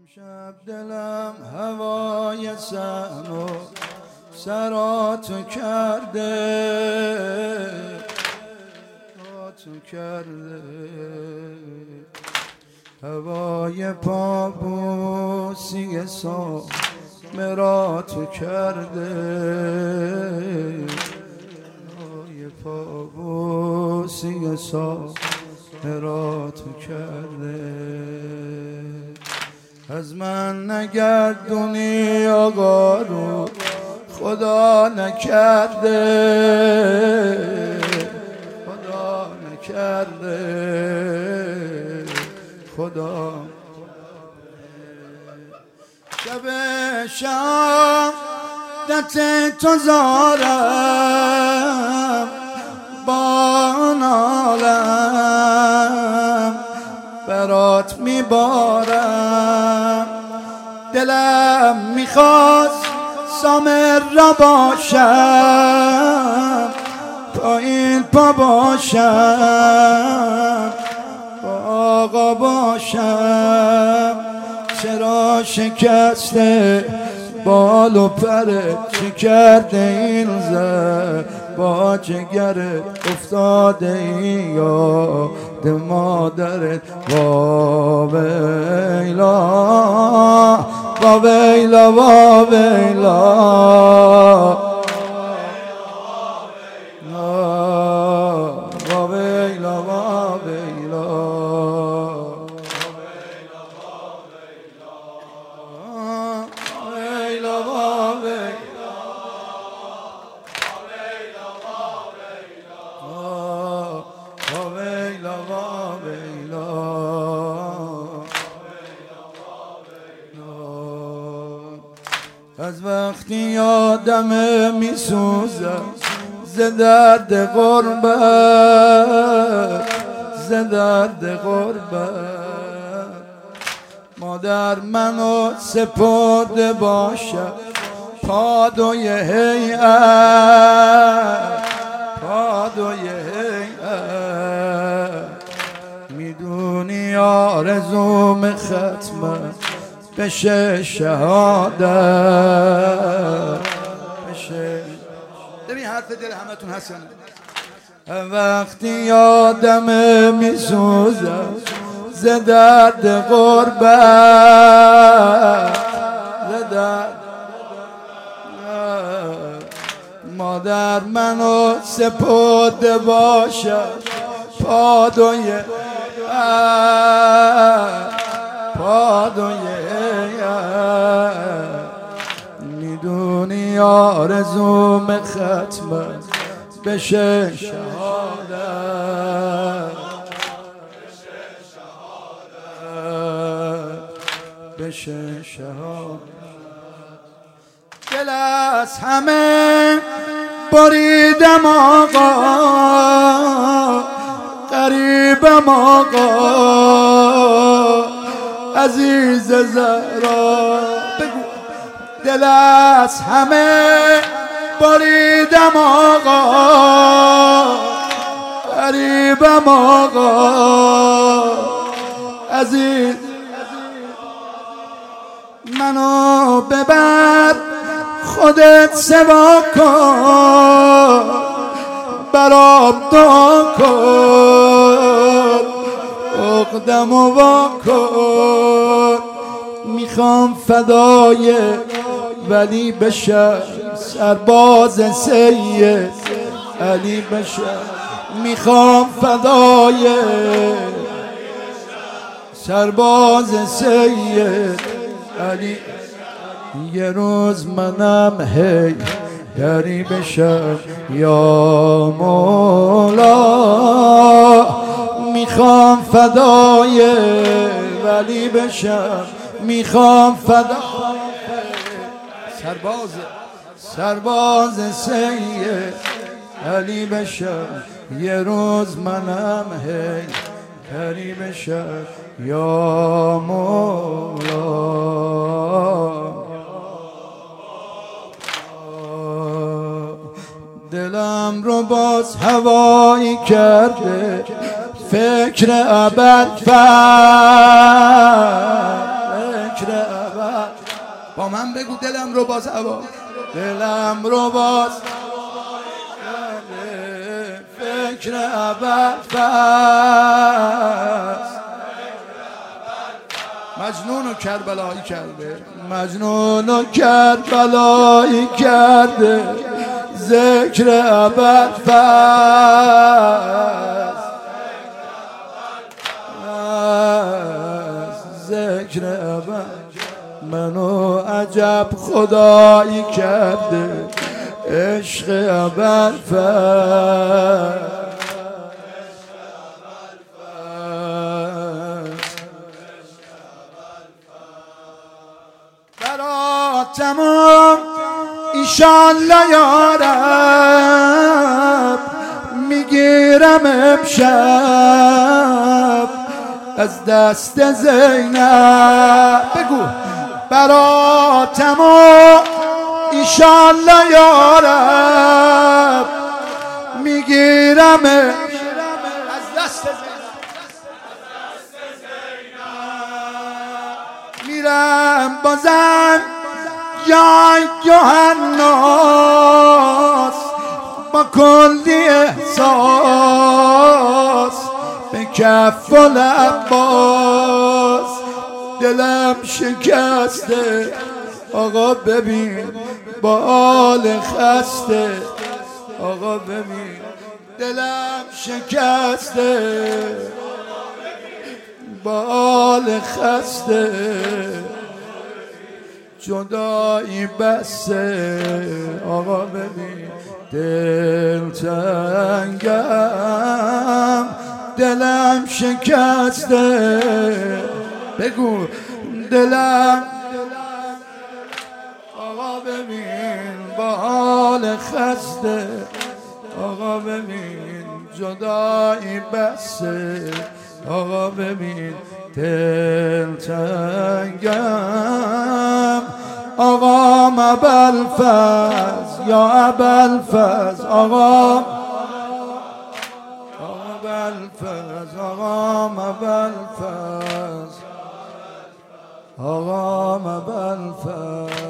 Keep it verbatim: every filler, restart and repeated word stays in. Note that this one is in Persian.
امشب دلم هوای صحن و سراتو کرده سراتو کرده هوای پابوسی سا مراتو کرده هوای پابوسی سا مراتو کرده از من نگردونی آقا رو خدا نکرده خدا نکرده خدا شب شهادت تو زارم با نالم برات میبارم دلم میخواست سامر را باشم پایین پا باشم با آقا باشم چرا شکسته بال و پره چی کرده این زه با جگرت افتاده ای یاد مادرت وا ویلا وا ویلا وا ویلا وا ویلا وا ویلا از وقتی یادم میسوزم ز درد غربت ز درد غربت مادر منو سپرده باشد پادوی هیئت پادوی هیئت میدونی آرزوم ختمه بشه شهادت بشه ببین حرف دل همتون هست وقتی یادم میسوزم ز درد غربت ز درد مادر منو سپرده باشد پادوی پادوی میدونی آرزوم ختمه بشه شهادت بشه شهادت دل از همه بریدم آقا غریبم آقا عزیز زهرا بگو دل از همه بریدم آقا غریبم آقا عزیز منو ببر خودت سوا کن برام دعا کن عقدم و وا کن میخوام فدای ولی بشم سرباز سید علی بشم میخوام فدای سرباز سید علی یه روز منم هی دری بشم یا مولا میخوام فدای ولی بشم میخوام فدای سرباز سرباز سید علی بشم یه روز منم هی دری بشم یا مولا دلم رو باز هوایی کرده فکر ابد فر ذکر ابد. با من بگو دلم رو باز هوا، دلم رو باز فکر ابد فست. مجنون و کربلایی کرده، مجنون و کربلایی کرده، ذکر ابد فست. ذکر ابد منو عجب خدایی کرده، عشق ابد فست. برا تمام ایشالله یارب، میگیرم امشب از دست زینب. بگو برا تمام ایشالله یارب، میگیرم از دست زینب. میرم بازم یا یوحناس با کلی احساس به کف و لباس. دلم شکسته آقا ببین با حال خسته، آقا ببین دلم شکسته با حال خسته. جدایی بسه آقا ببین دلتنگم، دلم شکسته. بگو دلم آقا ببین با حال خسته، آقا ببین جدایی بسه، آقا ببین دلتنگم. آقا ابوالفضل یا ابوالفضل، آقا ابوالفضل، آقا ابوالفضل، آقا ابوالفضل.